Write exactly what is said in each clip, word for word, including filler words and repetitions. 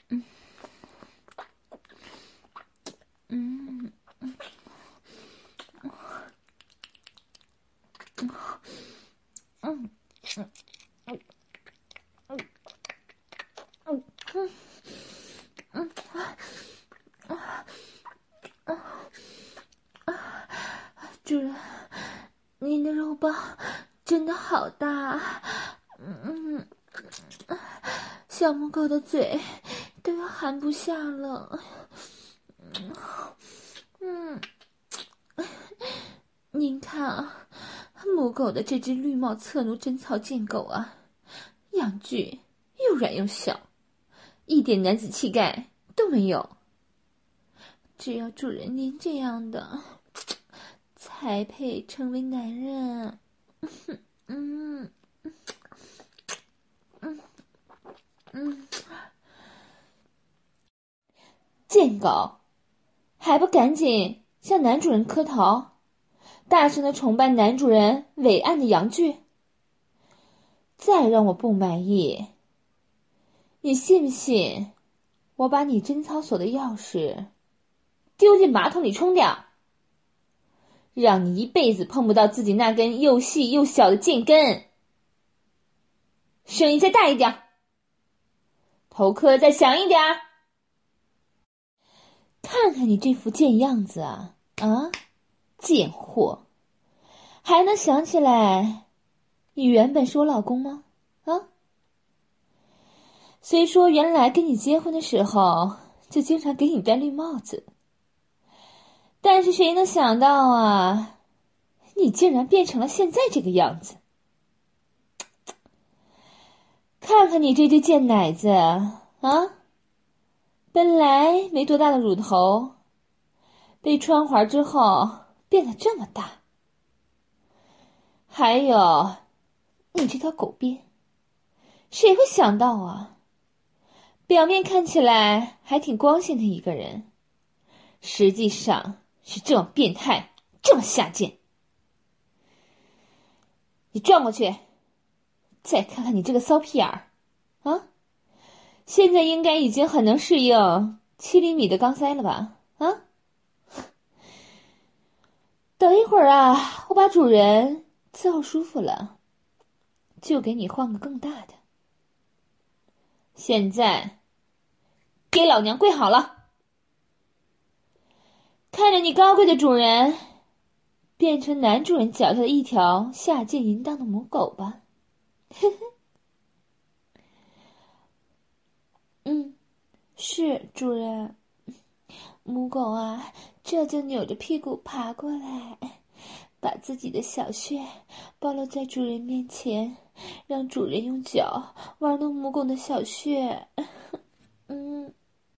嗯嗯嗯嗯嗯嗯嗯嗯主人，您的肉棒真的好大，嗯，小母狗的嘴都要含不下了。嗯，您看啊，母狗的这只绿帽侧奴贞操贱狗啊，阳具又软又小，一点男子气概都没有。只有主人您这样的，才配成为男人。嗯嗯嗯，贱狗，还不赶紧向男主人磕头，大声的崇拜男主人伟岸的阳具！再让我不满意，你信不信我把你贞操所的钥匙丢进马桶里冲掉，让你一辈子碰不到自己那根又细又小的贱根。声音再大一点，头壳再响一点。看看你这副贱样子啊啊，贱货，还能想起来你原本是我老公吗？啊，虽说原来跟你结婚的时候就经常给你戴绿帽子，但是谁能想到啊，你竟然变成了现在这个样子。看看你这对贱奶子啊，本来没多大的乳头，被穿环之后变得这么大。还有你这条狗鞭，谁会想到啊，表面看起来还挺光鲜的一个人，实际上是这么变态，这么下贱。你转过去，再看看你这个骚屁眼儿啊，现在应该已经很能适应七厘米的钢塞了吧？啊，等一会儿啊，我把主人伺候舒服了，就给你换个更大的。现在给老娘跪好了，看着你高贵的主人变成男主人脚下的一条下贱淫荡的母狗吧。嗯，是主人。母狗啊，这就扭着屁股爬过来，把自己的小穴暴露在主人面前，让主人用脚玩弄母狗的小穴。嗯，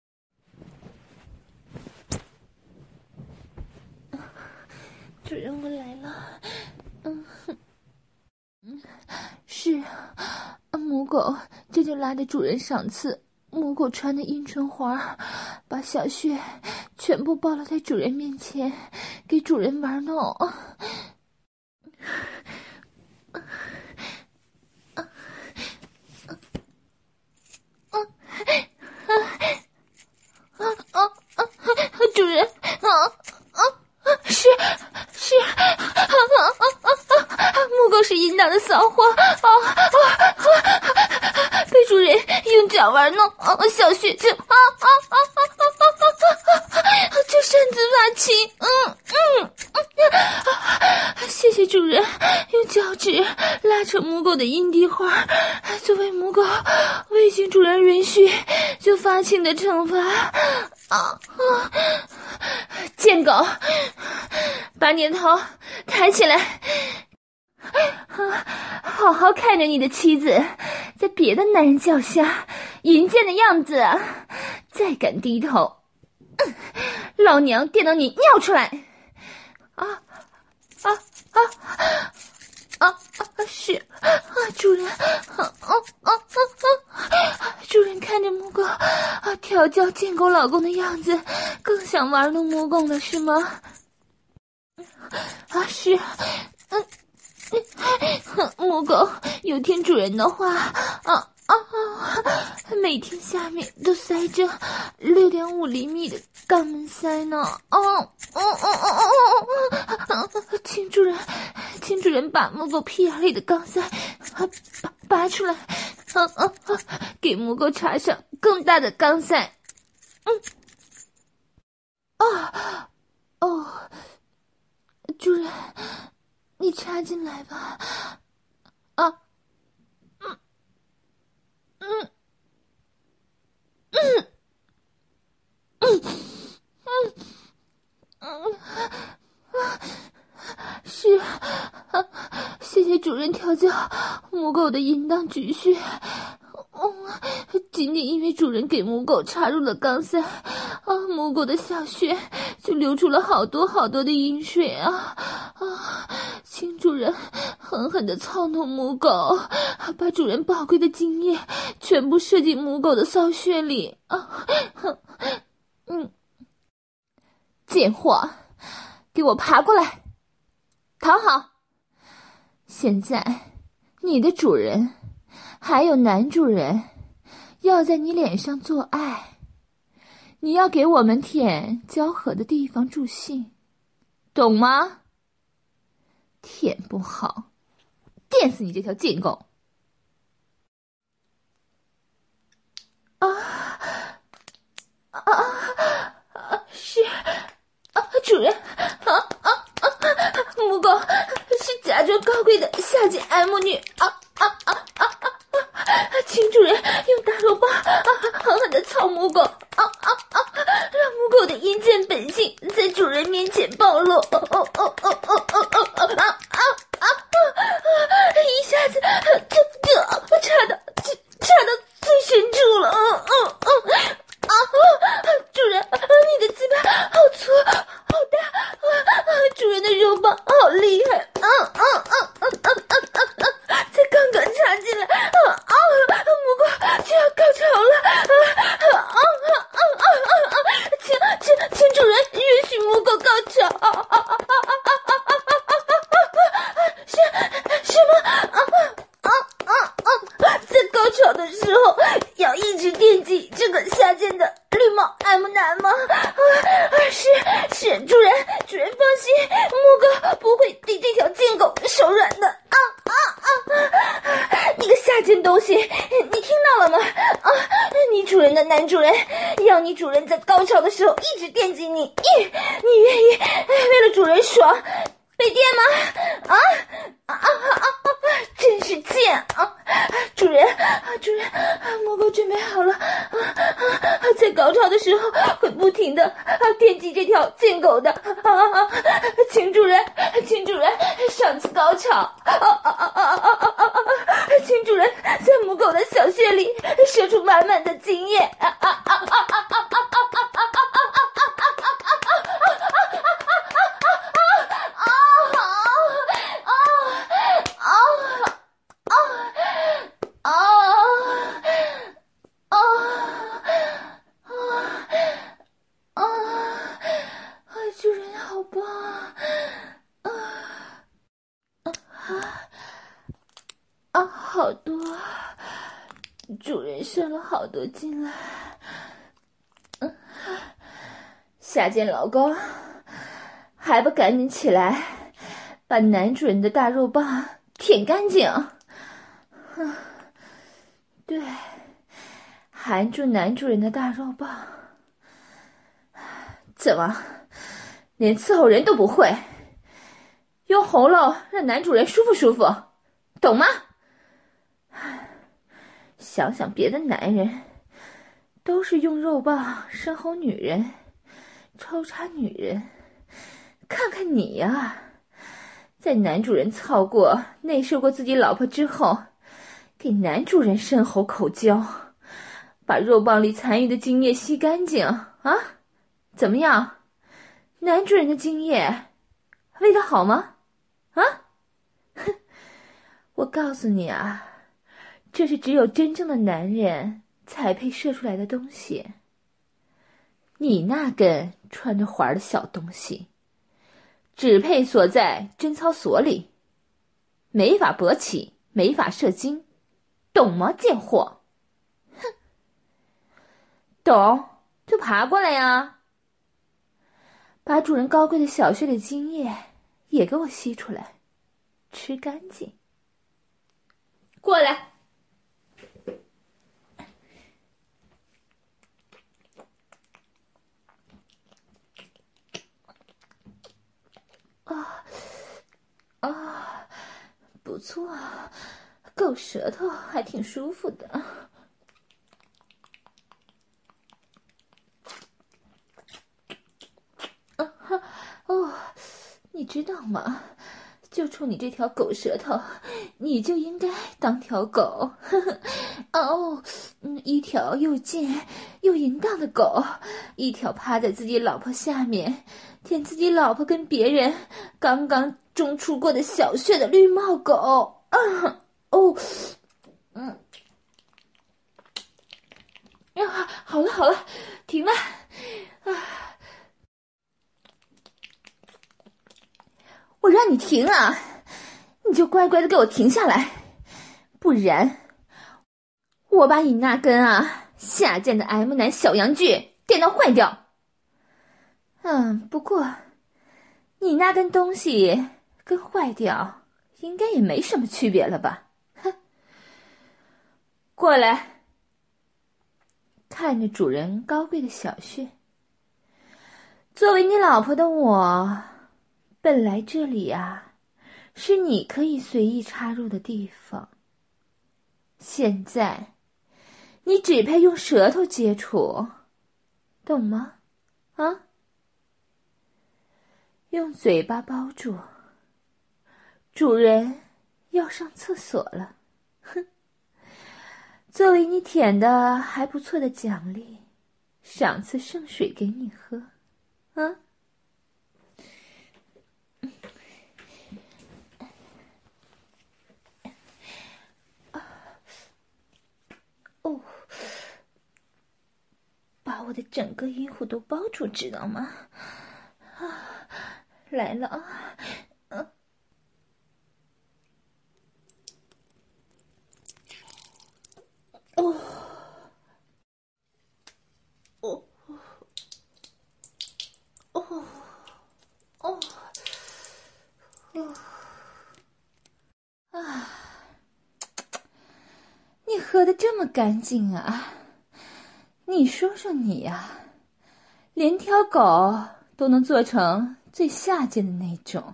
主人，我来了。嗯嗯，是母狗，这就拉着主人赏赐。母狗穿的阴唇环，把小穴全部暴露在主人面前，给主人玩弄。主人，啊啊，是是，啊啊啊啊！母狗是淫荡的骚货，啊啊啊！被主人用脚玩弄，啊，小穴就啊啊啊啊啊啊！就擅自发情，嗯嗯嗯，谢谢主人用脚趾拉扯母狗的阴蒂花，作为母狗未经主人允许就发情的惩罚。啊啊！贱狗，把你的头抬起来，好好看着你的妻子在别的男人脚下淫贱的样子，再敢低头，老娘电到你尿出来！啊啊啊啊啊！是啊，主人，啊啊啊啊！主人看着母狗啊调教贱狗老公的样子，更想玩弄母狗了，是吗？啊，是，嗯，母狗有听主人的话啊啊，每天下面都塞着六点五厘米的肛门塞呢。哦哦哦哦哦！请主人，请主人把母狗屁眼里的肛塞拔拔出来，啊啊啊！给母狗插上更大的肛塞。嗯，啊，哦，主人，你插进来吧。啊。嗯嗯嗯嗯嗯嗯，是啊，谢谢主人调教母狗的淫荡举穴。嗯，仅仅因为主人给母狗插入了肛塞，啊，母狗的小穴就流出了好多好多的淫水啊啊！请主人狠狠地操弄母狗，把主人宝贵的精液全部射进母狗的骚穴里啊！嗯，贱货，给我爬过来，躺好。现在，你的主人还有男主人要在你脸上做爱，你要给我们舔交合的地方助兴，懂吗？舔不好，电死你这条贱狗！啊啊啊！是啊，主人，啊啊啊！母狗是假装高贵的下贱 M 女，啊啊啊啊啊！请主人用大肉棒啊狠狠地操母狗，啊啊啊！让母狗的阴间本性在主人面前暴露，哦哦哦哦哦哦哦啊啊啊啊！一下子就就插到插到最深处了，嗯嗯嗯啊！主人，你的鸡巴好粗好大，啊！主人的肉棒好厉害，嗯嗯嗯嗯嗯嗯嗯嗯，才刚刚插进来，啊啊！母狗就要高潮了，啊啊啊啊啊啊啊！请请请主人允许母狗高潮，啊啊啊啊啊啊啊啊啊！是什么？啊啊啊啊！在高潮的时候要一直惦记这个下贱的绿帽 M 男吗？啊，是是，主人主人放心，母狗不会对这条贱狗手软的。啊啊啊！你个下贱东西，你听到了吗？啊，你主人的男主人要你主人在高潮的时候一直惦记你，你你愿意为了主人爽被电吗？啊啊啊啊啊！真是贱啊！主人，主人，母狗准备好了，啊啊！在高潮的时候会不停的啊惦记这条贱狗的，啊啊！请主人，请主人上次高潮，啊啊啊啊啊啊啊啊！请主人在母狗的小穴里射出满满的精液，啊啊啊啊啊啊啊啊啊啊啊！好多，主人射了好多进来。嗯，下贱老公，还不赶紧起来，把男主人的大肉棒舔干净。嗯，对，含住男主人的大肉棒。怎么，连伺候人都不会？用喉咙让男主人舒服舒服，懂吗？想想别的男人都是用肉棒生吼女人，抽插女人，看看你呀，在男主人操过内射过自己老婆之后，给男主人深喉口交，把肉棒里残余的精液吸干净啊！怎么样，男主人的精液味道好吗？啊？哼，我告诉你啊，这是只有真正的男人才配射出来的东西。你那根穿着环的小东西，只配锁在贞操所里，没法勃起，没法射精，懂吗，贱货？ 懂，就爬过来呀。把主人高贵的小穴里精液也给我吸出来，吃干净。过来。啊啊，不错，狗舌头还挺舒服的。啊哈，哦，你知道吗？就冲你这条狗舌头，你就应该当条狗。哦，嗯，一条又贱又淫荡的狗，一条趴在自己老婆下面，舔自己老婆跟别人刚刚中出过的小穴的绿帽狗。啊，哦，嗯，啊，好了好了，停了。啊，我让你停啊，你就乖乖的给我停下来，不然我把你那根啊下贱的 M 男小阳具电到坏掉。嗯，不过你那根东西跟坏掉应该也没什么区别了吧？哼，过来，看着主人高贵的小穴。作为你老婆的我，本来这里啊是你可以随意插入的地方，现在你只配用舌头接触，懂吗？啊？用嘴巴包住，主人要上厕所了。哼，作为你舔的还不错的奖励，赏次圣水给你喝。啊？哦，把我的整个阴户都包住，知道吗？啊，来了啊！嗯，哦，哦，哦，哦，哦，啊！你喝得这么干净啊？你说说你呀，连条狗都能做成最下贱的那种。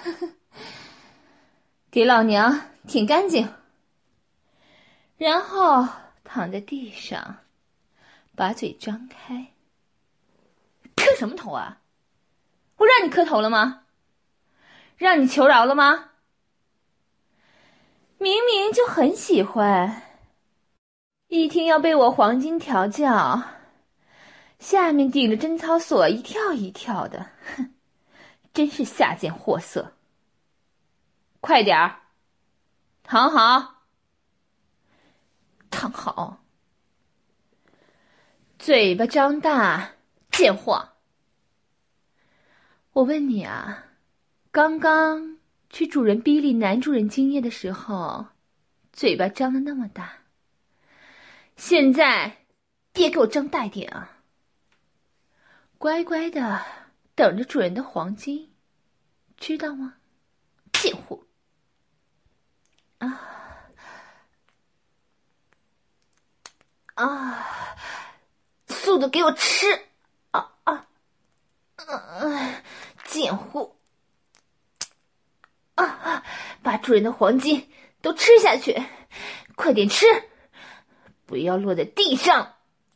给老娘挺干净，然后躺在地上，把嘴张开。磕什么头啊？我让你磕头了吗？让你求饶了吗？明明就很喜欢，一听要被我黄金调教，下面顶着贞操锁一跳一跳的，哼，真是下贱货色。快点儿，躺好，躺好，嘴巴张大，贱货。我问你啊，刚刚吃主人逼里男主人精液的时候，嘴巴张得那么大，现在别给我张大一点啊！乖乖的等着主人的黄金，知道吗？贱货！啊啊！速度给我吃！啊啊！啊！贱货！啊啊！把主人的黄金都吃下去，快点吃，不要落在地上！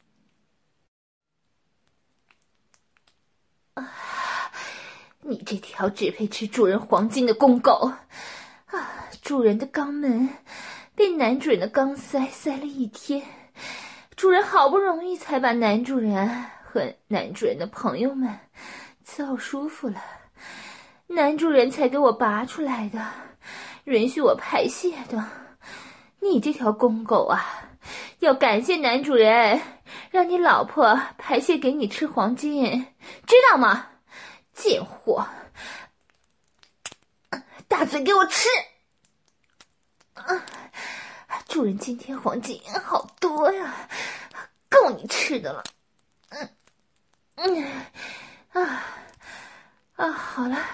啊！你这条只配吃主人黄金的公狗啊！主人的肛门被男主人的钢塞塞了一天，主人好不容易才把男主人和男主人的朋友们伺候舒服了，男主人才给我拔出来的，允许我排泄的。你这条公狗啊，要感谢男主人，让你老婆排泄给你吃黄金，知道吗？贱货！大嘴给我吃！主人今天黄金好多呀，够你吃的了。 嗯，啊啊，好了。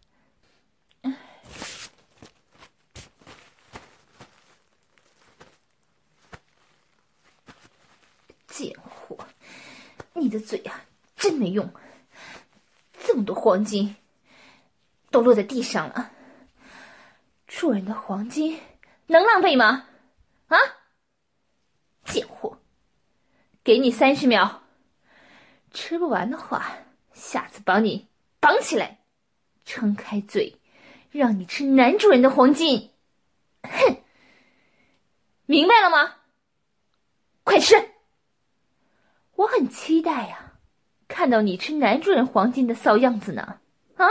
贱货，你的嘴啊，真没用！这么多黄金都落在地上了，主人的黄金能浪费吗？啊！贱货，给你三十秒，吃不完的话，下次把你绑起来，撑开嘴，让你吃男主人的黄金。哼，明白了吗？快吃！我很期待呀、啊，看到你吃男主人黄金的骚样子呢。啊！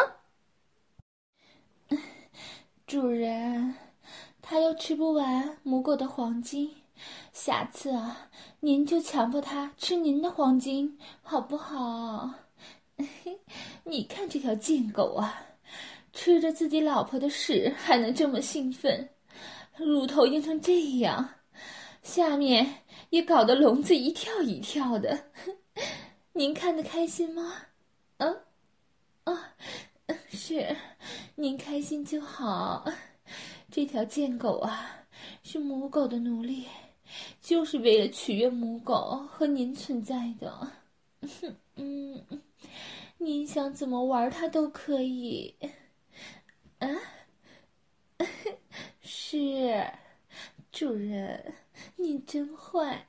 主人，他又吃不完母狗的黄金，下次啊，您就强迫他吃您的黄金，好不好？你看这条贱狗啊，吃着自己老婆的屎还能这么兴奋，乳头硬成这样，下面也搞得笼子一跳一跳的，您看得开心吗？啊啊，是，您开心就好。这条贱狗啊，是母狗的奴隶，就是为了取悦母狗和您存在的。嗯，您想怎么玩它都可以。啊，是，主人，你真坏。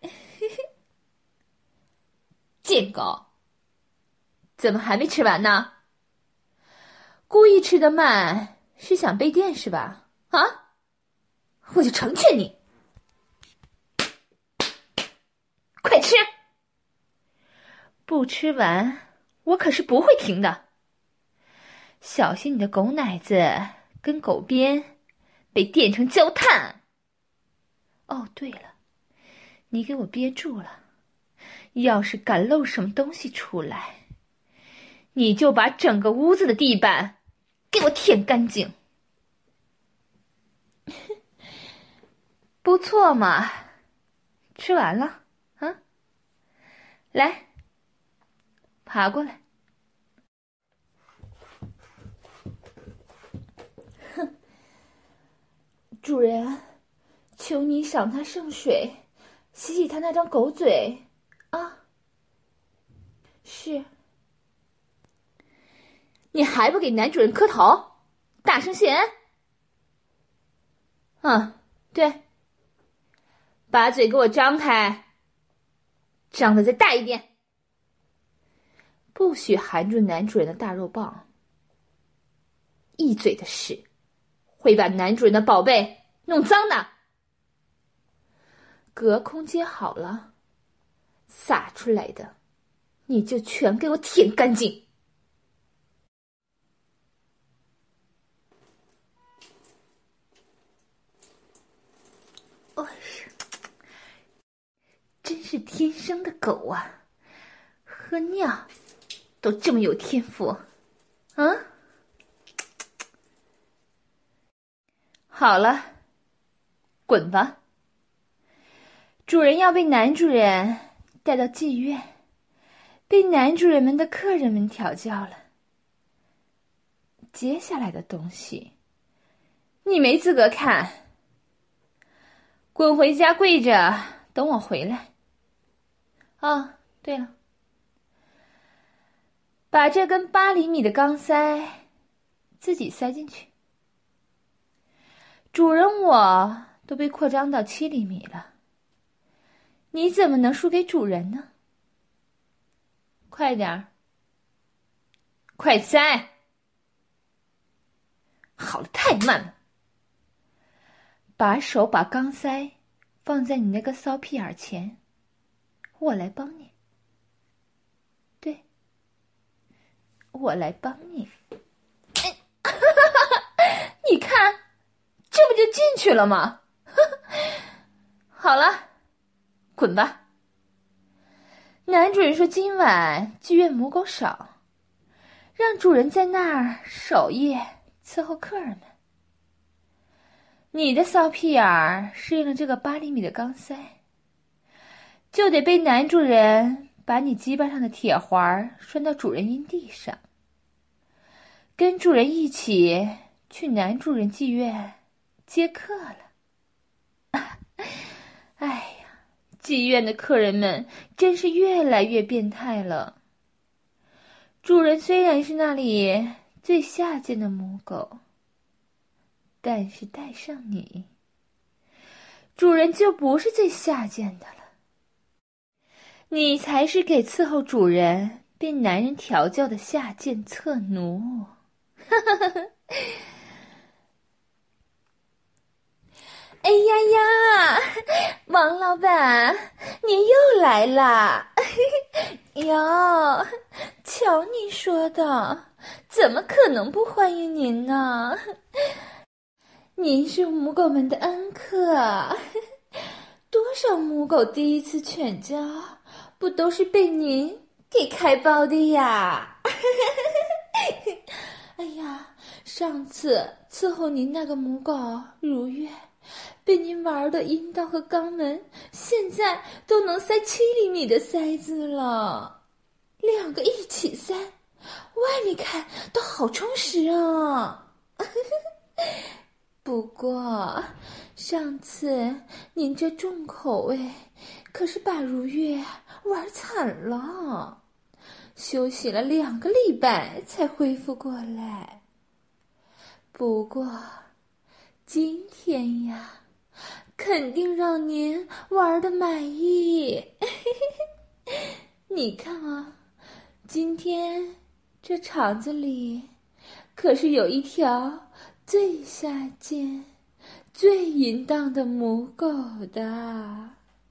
贱狗，怎么还没吃完呢？故意吃得慢，是想被电是吧？啊，我就成全你。快吃！不吃完，我可是不会停的。小心你的狗奶子跟狗鞭被电成焦炭。哦，对了，你给我憋住了，要是敢漏什么东西出来，你就把整个屋子的地板给我舔干净。不错嘛，吃完了啊，来，爬过来。哼，主人，求你赏他圣水，洗洗他那张狗嘴啊。是。你还不给男主人磕头，大声谢恩？嗯，对。把嘴给我张开，张得再大一点，不许含住男主人的大肉棒。一嘴的事，会把男主人的宝贝弄脏的。隔空接好了，洒出来的，你就全给我舔干净。哎呀，真是天生的狗啊，喝尿都这么有天赋啊！好了，滚吧。主人要被男主人带到妓院，被男主人们的客人们调教了。接下来的东西你没资格看，滚回家跪着等我回来。哦，对了，把这根八厘米的钢塞自己塞进去。主人我都被扩张到七厘米了，你怎么能输给主人呢？快点儿，快塞！好了，太慢了。把手把钢塞放在你那个骚屁眼前，我来帮你。对，我来帮你。哎，你看，这不就进去了吗？好了，滚吧。男主人说今晚妓院母狗少，让主人在那儿守夜伺候客人们。你的骚屁眼儿适应了这个八厘米的钢塞，就得被男主人把你鸡巴上的铁环拴到主人阴地上，跟主人一起去男主人妓院接客了。哎呀，妓院的客人们真是越来越变态了。主人虽然是那里最下贱的母狗，但是带上你，主人就不是最下贱的了。你才是给伺候主人被男人调教的下贱侧奴。哎呀呀，王老板，您又来啦！哟，瞧你说的，怎么可能不欢迎您呢？您是母狗们的恩客，多少母狗第一次犬交，不都是被您给开包的呀？哎呀，上次伺候您那个母狗如月，被您玩的阴道和肛门现在都能塞七厘米的塞子了，两个一起塞，外面看都好充实啊。不过上次您这重口味可是把如月玩惨了，休息了两个礼拜才恢复过来。不过今天呀，肯定让您玩得满意。你看啊，今天这场子里可是有一条最下贱、最淫荡的母狗的。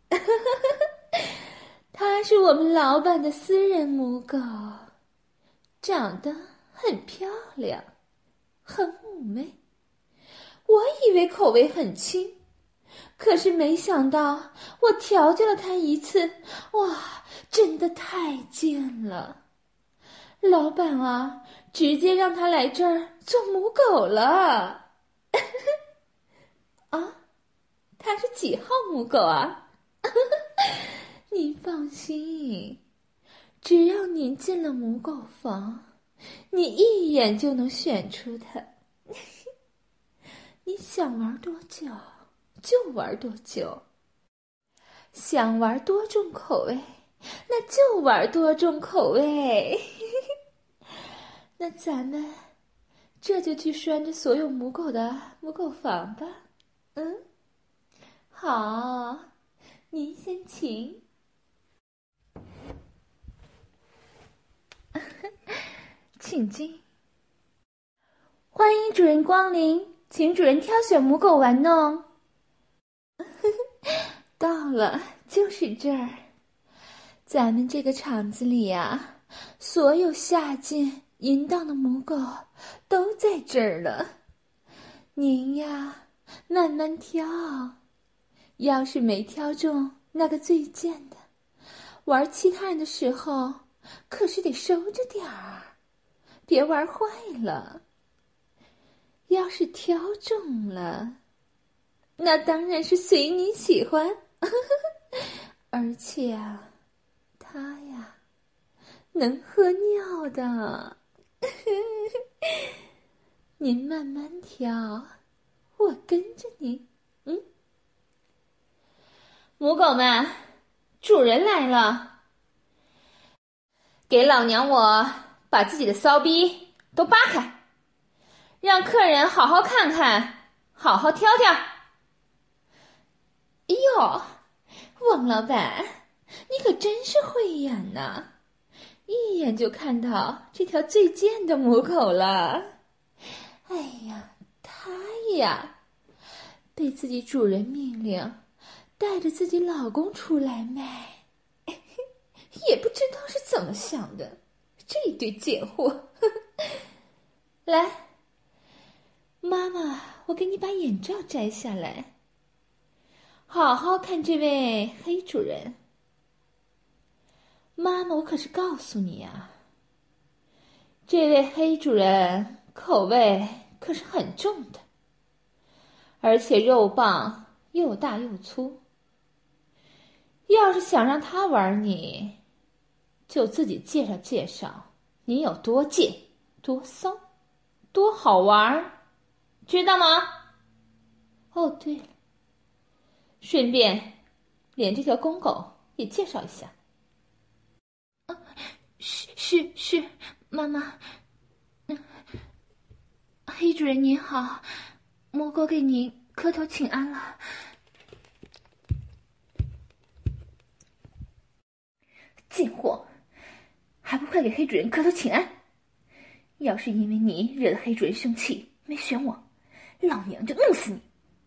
它是我们老板的私人母狗，长得很漂亮，很妩媚。我以为口味很轻，可是没想到我调教了它一次，哇，真的太贱了。老板啊，直接让它来这儿做母狗了。啊，它是几号母狗啊？您放心，只要您进了母狗房，你一眼就能选出它。你想玩多久就玩多久，想玩多重口味那就玩多重口味。那咱们这就去拴着所有母狗的母狗房吧。嗯，好，您先请。请进，欢迎主人光临，请主人挑选母狗玩弄。到了，就是这儿。咱们这个场子里啊，所有下贱淫荡的母狗都在这儿了。您呀，慢慢挑，要是没挑中那个最贱的，玩其他人的时候可是得收着点儿，别玩坏了。要是挑中了，那当然是随你喜欢。而且啊，它呀能喝尿的。您慢慢挑，我跟着您。嗯，母狗们，主人来了，给老娘我把自己的骚逼都扒开，让客人好好看看，好好挑挑。哎呦，王老板，你可真是慧眼呐，一眼就看到这条最贱的母狗了。哎呀，它呀被自己主人命令带着自己老公出来卖，也不知道是怎么想的，这一堆贱货。来，妈妈，我给你把眼罩摘下来，好好看这位黑主人。妈妈，我可是告诉你啊，这位黑主人口味可是很重的，而且肉棒又大又粗。要是想让他玩你， 就自己介绍介绍你有多贱、多骚、多好玩，知道吗？哦，对了，顺便连这条公狗也介绍一下。啊，是是是，妈妈。嗯，黑主人您好，母狗给您磕头请安了。贱货，还不快给黑主人磕头请安！要是因为你惹得黑主人生气，没选我，老娘就弄死你！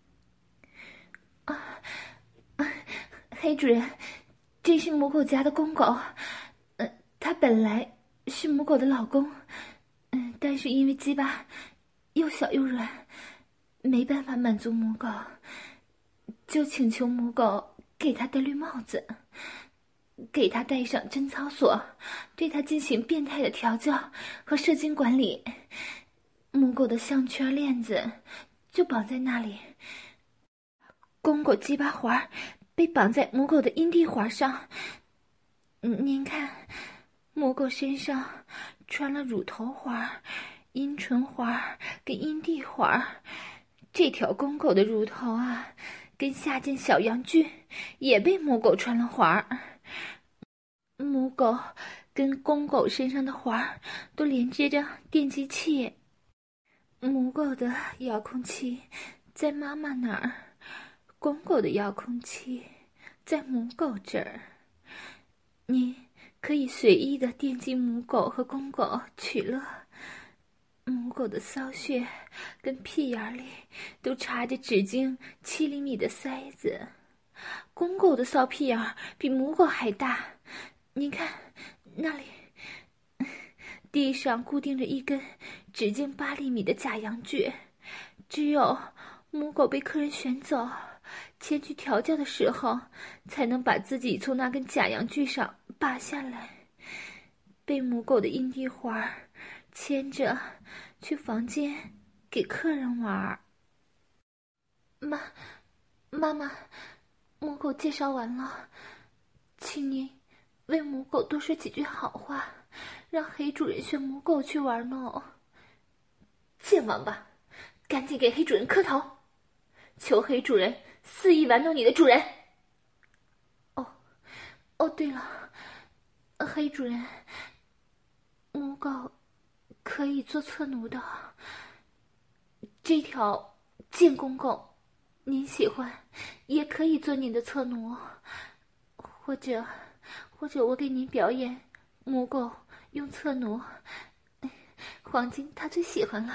啊啊！黑主人，这是母狗家的公狗，呃，它本来是母狗的老公，嗯、呃，但是因为鸡巴又小又软，没办法满足母狗，就请求母狗给它戴绿帽子。给他戴上贞操锁，对他进行变态的调教和射精管理。母狗的项圈链子就绑在那里，公狗鸡巴环被绑在母狗的阴蒂环上。您看，母狗身上穿了乳头环、阴唇环跟阴蒂环，这条公狗的乳头啊，跟下贱小阳具也被母狗穿了环。母狗跟公狗身上的环都连接着电击器，母狗的遥控器在妈妈那儿，公狗的遥控器在母狗这儿。你可以随意的电击母狗和公狗取乐。母狗的骚穴跟屁眼里都插着直径七厘米的塞子，公狗的骚屁眼比母狗还大。您看，那里地上固定着一根直径八厘米的假阳具，只有母狗被客人选走，前去调教的时候，才能把自己从那根假阳具上拔下来，被母狗的阴蒂环牵着去房间给客人玩。妈，妈妈，母狗介绍完了，请您为母狗多说几句好话，让黑主人选母狗去玩呢。贱王八，赶紧给黑主人磕头，求黑主人肆意玩弄你的主人。哦，哦，对了，黑主人，母狗可以做侧奴的。这条贱公狗，您喜欢，也可以做您的侧奴，或者。或者我给您表演母狗用侧奴，黄金他最喜欢了。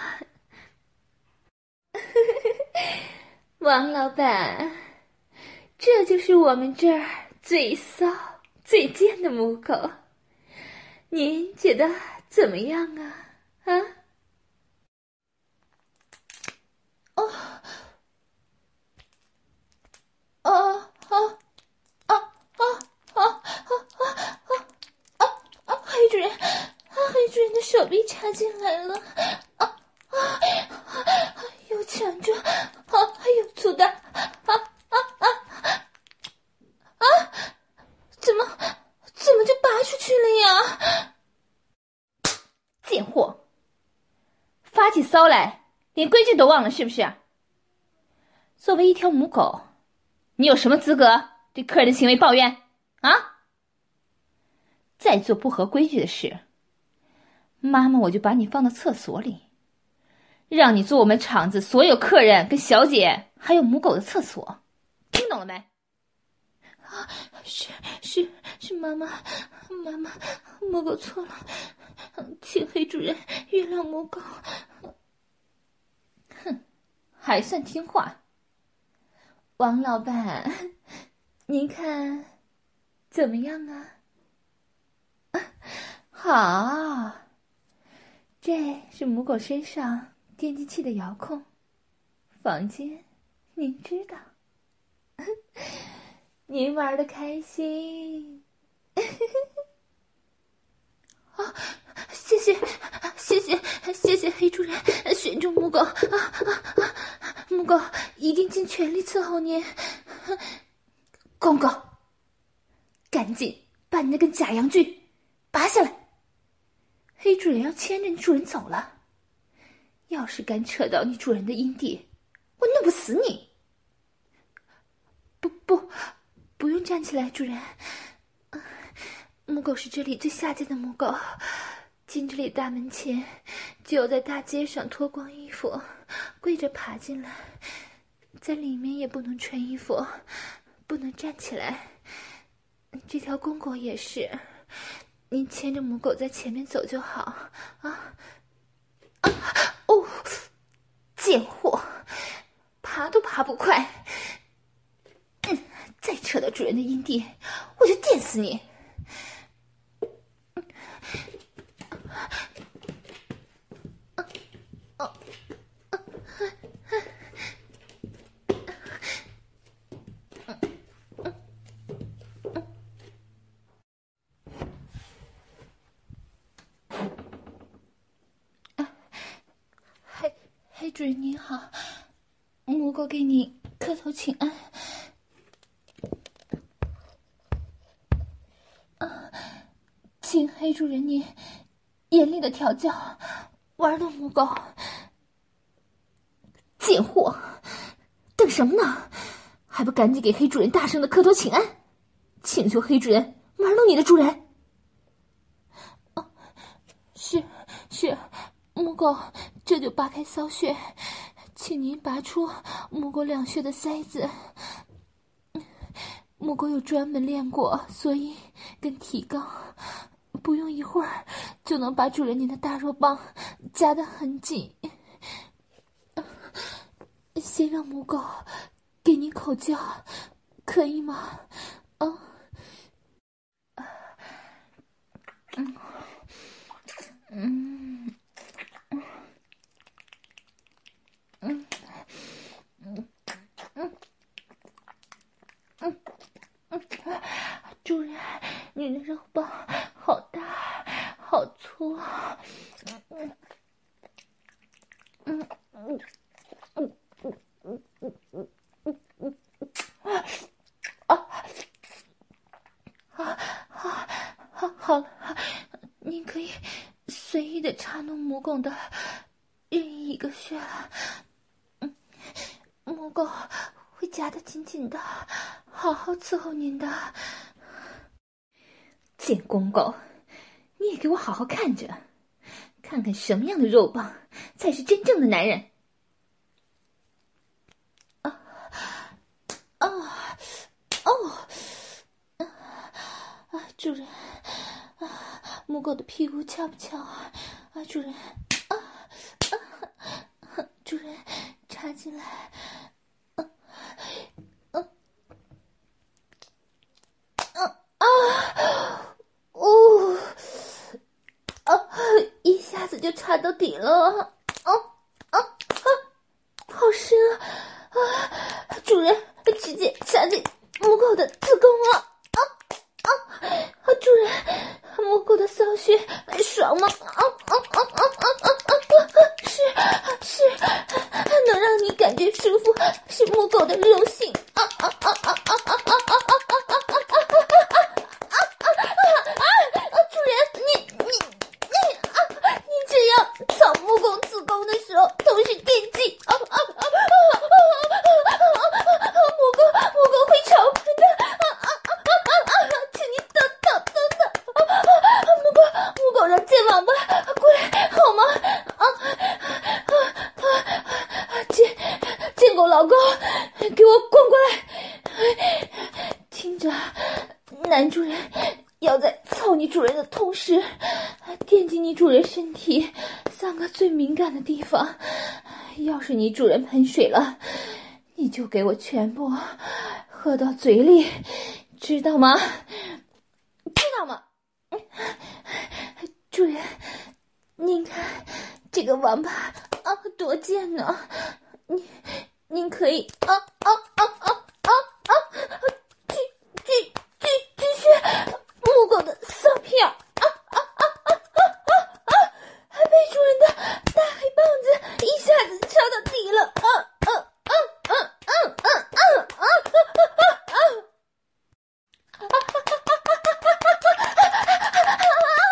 王老板，这就是我们这儿最骚最贱的母狗，您觉得怎么样啊？啊？哦，哦哦哦哦哦哦哦哦哦！黑主人，黑主人的手臂插进来了，啊啊！又强壮，啊，又粗大，啊啊啊啊！怎么怎么就拔出去了呀？贱货，发起骚来，连规矩都忘了是不是？作为一条母狗，你有什么资格对客人的行为抱怨啊？再做不合规矩的事，妈妈我就把你放到厕所里，让你做我们厂子所有客人跟小姐还有母狗的厕所，听懂了没？啊，是是是，妈妈妈妈，母狗错了，请黑主人原谅母狗。哼，还算听话。王老板，您看怎么样啊？好，这是母狗身上电击器的遥控，房间您知道。您玩得开心。啊，谢谢谢谢谢谢黑主人选中母狗，啊啊啊！母狗一定尽全力伺候您。公狗，赶紧把你那根假阳具拔下来！黑主人要牵着你主人走了，要是敢扯到你主人的阴蒂，我弄不死你！不不，不用站起来，主人。母狗是这里最下贱的母狗，进这里大门前，就有在大街上脱光衣服，跪着爬进来，在里面也不能穿衣服，不能站起来。这条公狗也是，您牵着母狗在前面走就好啊！啊哦，贱货，爬都爬不快！嗯，再扯到主人的阴蒂，我就电死你！黑黑主人您好，母狗给你磕头请安。啊，请黑主人您严厉的调教，玩弄母狗。贱货，等什么呢？还不赶紧给黑主人大声的磕头请安，请求黑主人玩弄你的主人。哦，是是，母狗这就扒开骚穴，请您拔出母狗两穴的塞子。母狗有专门练过，所以跟提高，不用一会儿就能把主人您的大肉棒夹得很紧。先让母狗给您口交，可以吗？啊，嗯嗯嗯嗯嗯嗯嗯，主人，你的肉棒好大，好粗。嗯嗯嗯嗯。啊啊啊！好，好了，您可以随意的插弄母狗的任意一个穴了。嗯，母狗会夹得紧紧的，好好伺候您的。贱公狗，你也给我好好看着，看看什么样的肉棒才是真正的男人。啊哦啊！主人啊，母狗的屁股翘不翘啊？啊，主人啊啊！主人插进来，啊啊啊啊！哦啊！一下子就插到底了，啊啊啊！好深啊！啊，主人直接插进母狗的子宫了，啊啊啊！主人，母狗的骚穴爽吗？啊啊啊啊啊啊啊！是是，能让你感觉舒服，是母狗的肉性，啊啊啊啊啊啊啊啊啊啊啊啊啊啊！主人，你你你啊，你这样操母狗子宫的时候，同时电击，啊啊啊啊啊！母狗母狗会潮喷的，啊啊啊啊啊！请你等等等等，啊啊！母狗母狗让剑王八过来好吗？啊啊啊啊！贱贱狗老公，给我滚过来！听着，男主人要在操你主人的同时，惦记你主人身体三个最敏感的地方。要是你主人喷水了，你就给我全部喝到嘴里，知道吗？知道吗？主人，您看这个王八啊，多贱呢！您您可以啊啊啊啊啊啊！继继继继续母狗的骚屁啊啊啊啊啊啊啊！还被主人的大黑棒子一下子敲到底了！啊啊啊啊啊啊啊啊啊啊！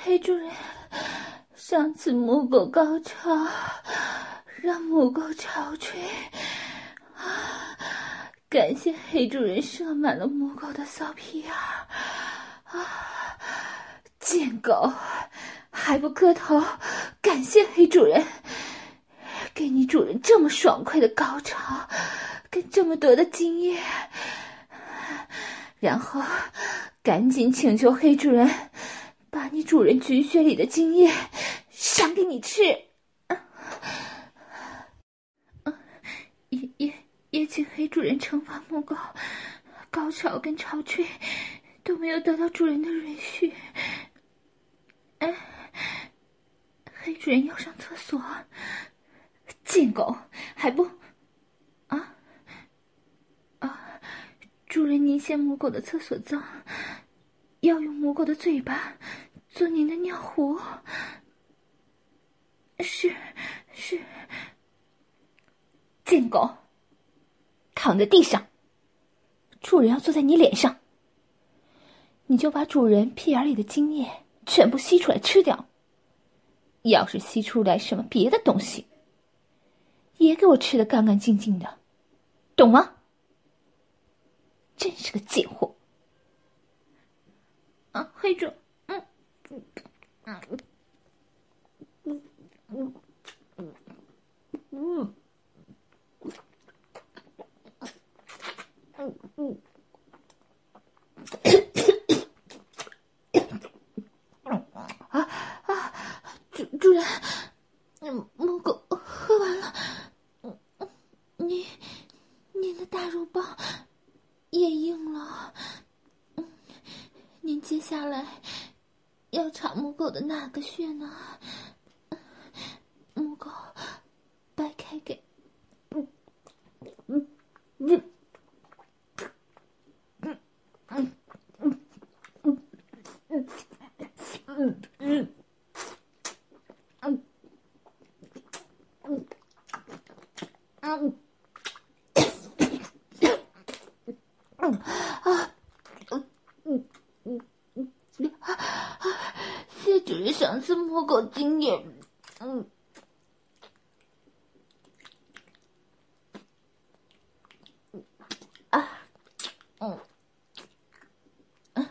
黑主人，上次母狗高潮让母狗潮吹，啊，感谢黑主人射满了母狗的骚屁眼儿，啊，贱狗，还不磕头感谢黑主人，给你主人这么爽快的高潮，跟这么多的精液，然后赶紧请求黑主人把你主人菊穴里的精液赏给你吃，也也也请黑主人惩罚母狗，高潮跟潮吹都没有得到主人的允许。哎，黑主人要上厕所，贱狗还不啊啊！主人，您嫌母狗的厕所脏，要用母狗的嘴巴做您的尿壶。是是，贱狗，躺在地上，主人要坐在你脸上，你就把主人屁眼里的精液全部吸出来吃掉。要是吸出来什么别的东西，也给我吃得干干净净的，懂吗？真是个贱货！啊，黑主，嗯嗯嗯嗯嗯嗯嗯嗯嗯。啊啊！主主人，母狗喝完了，你您的大肉棒也硬了，您接下来要插母狗的哪个穴呢？母狗掰开给，嗯嗯嗯嗯嗯嗯嗯嗯嗯嗯。嗯嗯嗯嗯啊嗯嗯嗯嗯啊啊！谢主人上次母狗经验，嗯啊嗯嗯，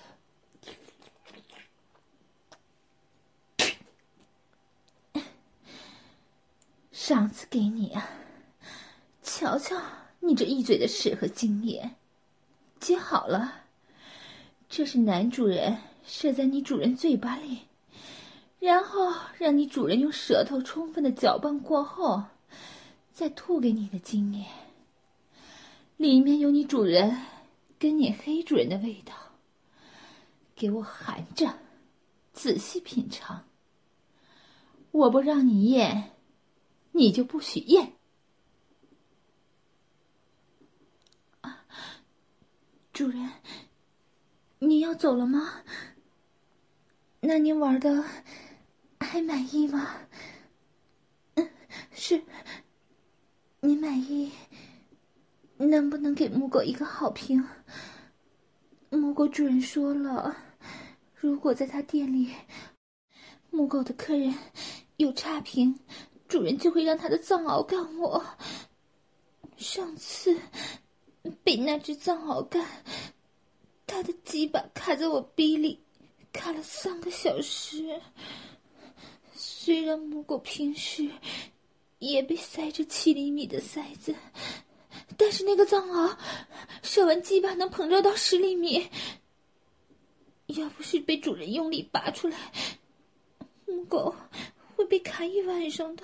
上次给你啊，瞧瞧你这一嘴的屎和精液，接好了。这是男主人射在你主人嘴巴里，然后让你主人用舌头充分的搅拌过后，再吐给你的精液，里面有你主人跟你黑主人的味道，给我含着，仔细品尝。我不让你咽，你就不许咽。啊，主人，你要走了吗？那您玩的还满意吗？嗯，是。您满意，能不能给母狗一个好评？母狗主人说了，如果在他店里，母狗的客人有差评，主人就会让他的藏獒干我。上次被那只藏獒干，他的鸡巴卡在我逼里，卡了三个小时。虽然母狗平时也被塞着七厘米的塞子，但是那个藏獒射完鸡巴能膨胀到十厘米，要不是被主人用力拔出来，母狗会被卡一晚上的。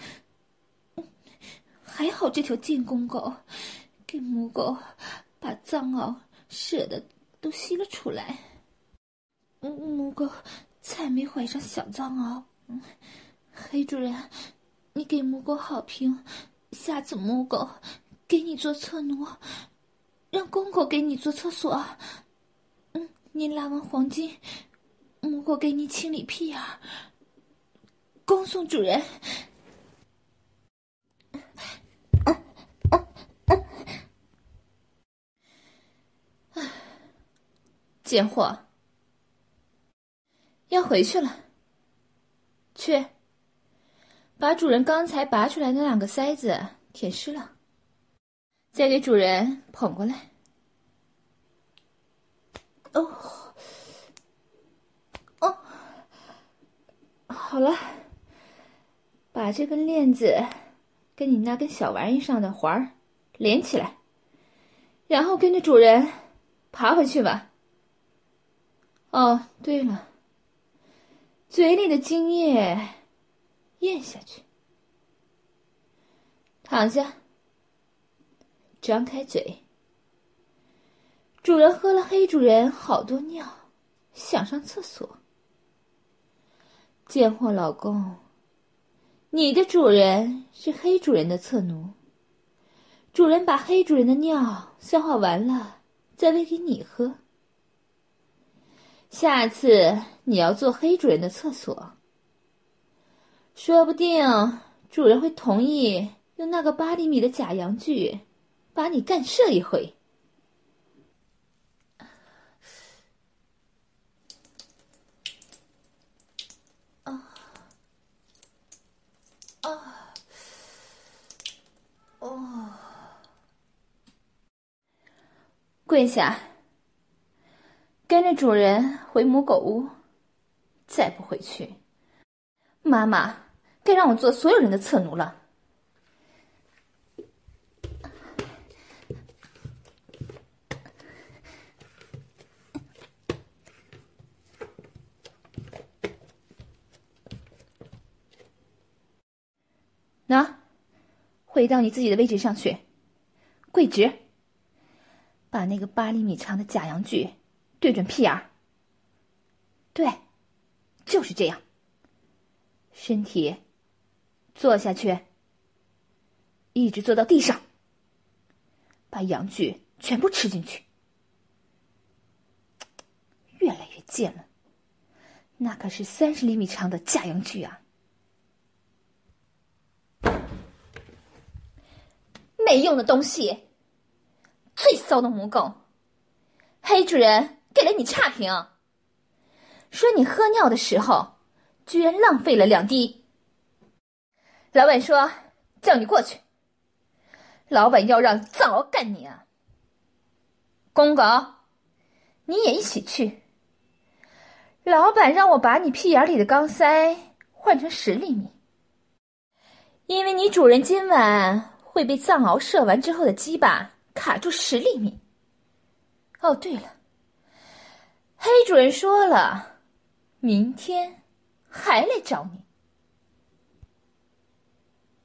还好这条贱公狗给母狗把藏獒射的都吸了出来，母狗才没怀上小藏獒。黑主人，你给母狗好评，下次母狗给你做侧奴，让公狗给你做厕所。嗯，你拉完黄金，母狗给你清理屁眼，恭送主人。啊啊啊！贱货，要回去了。去，把主人刚才拔出来的那两个塞子舔湿了，再给主人捧过来。哦，哦，好了，把这根链子跟你那根小玩意上的环儿连起来，然后跟着主人爬回去吧。哦，对了，嘴里的精液咽下去，躺下，张开嘴。主人喝了黑主人好多尿，想上厕所。贱货老公，你的主人是黑主人的侧奴，主人把黑主人的尿消化完了，再喂给你喝。下次你要做黑主人的厕所，说不定主人会同意用那个八厘米的假阳具把你干射一回。啊啊哦！跪下，跟着主人回母狗屋。再不回去，妈妈该让我做所有人的侧奴了。那，回到你自己的位置上去，跪直，把那个八厘米长的假阳具对准屁眼儿。对，就是这样。身体坐下去，一直坐到地上，把阳具全部吃进去。越来越贱了，那可是三十厘米长的假阳具啊！没用的东西，最骚的母狗，黑主人给了你差评，说你喝尿的时候居然浪费了两滴。老板说叫你过去，老板要让藏獒干你啊！公狗，你也一起去。老板让我把你屁眼里的钢塞换成十厘米，因为你主人今晚会被藏獒射完之后的鸡巴卡住十厘米。哦，对了，黑主人说了，明天还来找你。